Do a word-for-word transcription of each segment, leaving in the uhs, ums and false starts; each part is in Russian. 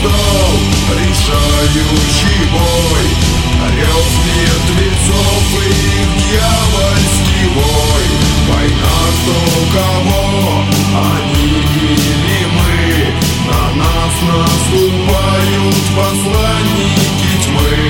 настал решающий бой. Рев мертвецов и их дьявольский вой. Война кто кого, они или мы. На нас наступают посланники тьмы.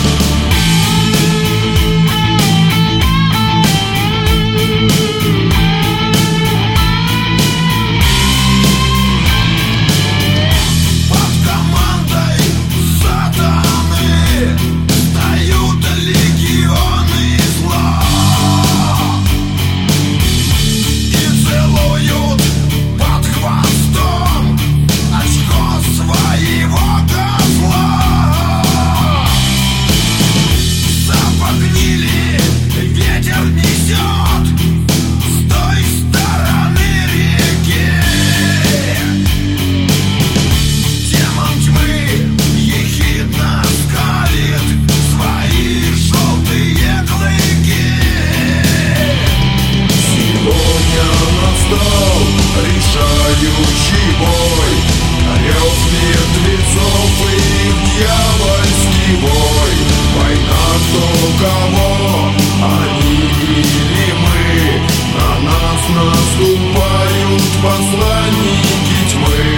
Решающий бой. Рев мертвецов и их дьявольский вой. Война кто кого, они или мы. На нас наступают посланники тьмы.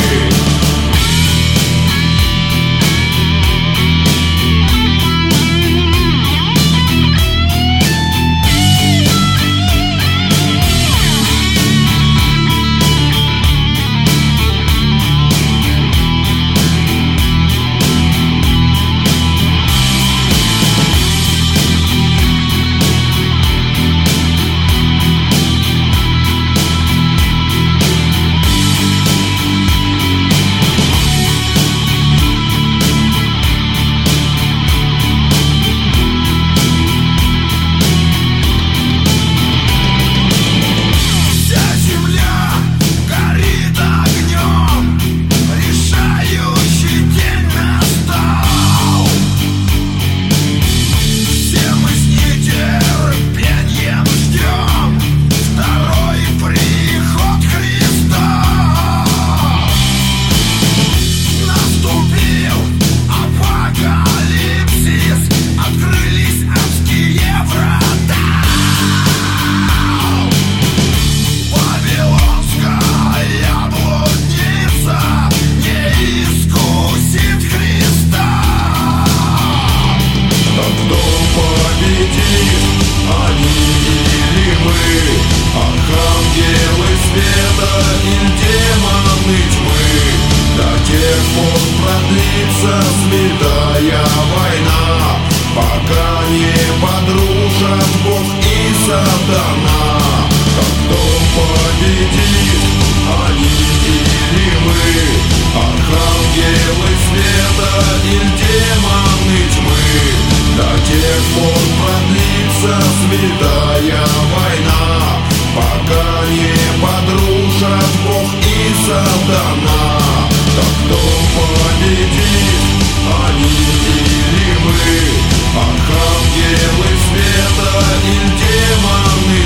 Продлится святая война, пока не подружат Бог и сатана. Так кто победит, они или мы? Архангелы света или демоны тьмы? До тех пор продлится святая война, пока не подружат Бог и сатана. Так кто победит, они или мы? Архангелы света или демоны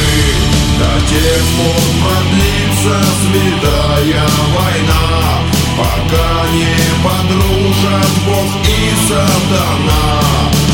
тьмы? До тех пор продлится святая война, пока не подружат Бог и сатана.